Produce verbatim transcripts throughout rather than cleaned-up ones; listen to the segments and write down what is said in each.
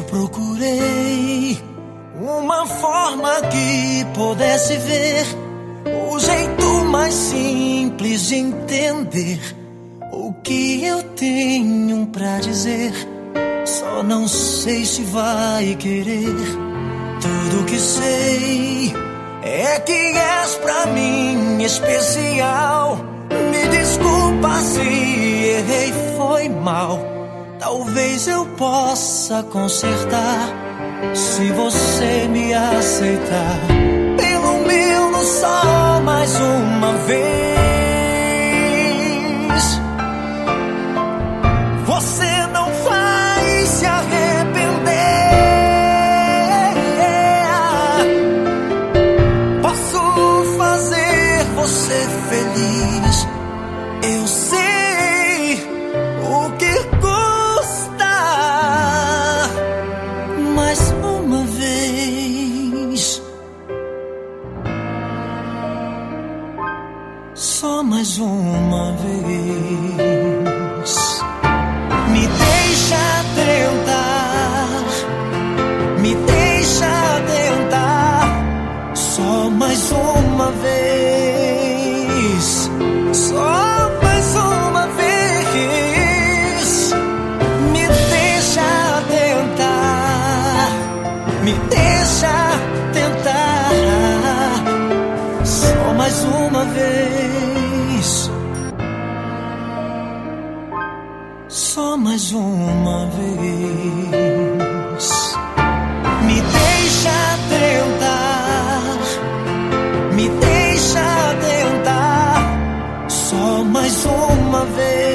Procurei uma forma que pudesse ver o jeito mais simples de entender o que eu tenho pra dizer. Só não sei se vai querer. Tudo que sei é que és pra mim especial. Me desculpa se errei, foi mal. Talvez eu possa consertar se você me aceitar. Pelo menos só mais uma vez. Você não vai se arrepender. Posso fazer você feliz. Eu sei o que mais uma vez, só mais uma vez. Me deixa tentar, me deixa tentar, só mais uma vez, só mais uma vez. Me deixa tentar, me deixa tentar, só mais uma vez, só mais uma vez. Me deixa tentar, me deixa tentar, só mais uma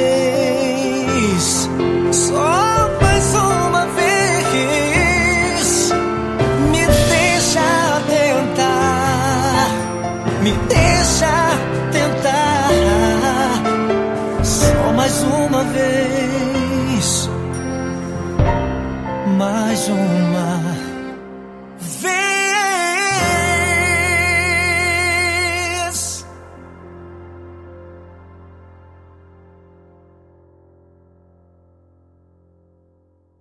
vez, só mais uma vez. Me deixa tentar, me deixa tentar, só mais uma vez, mais uma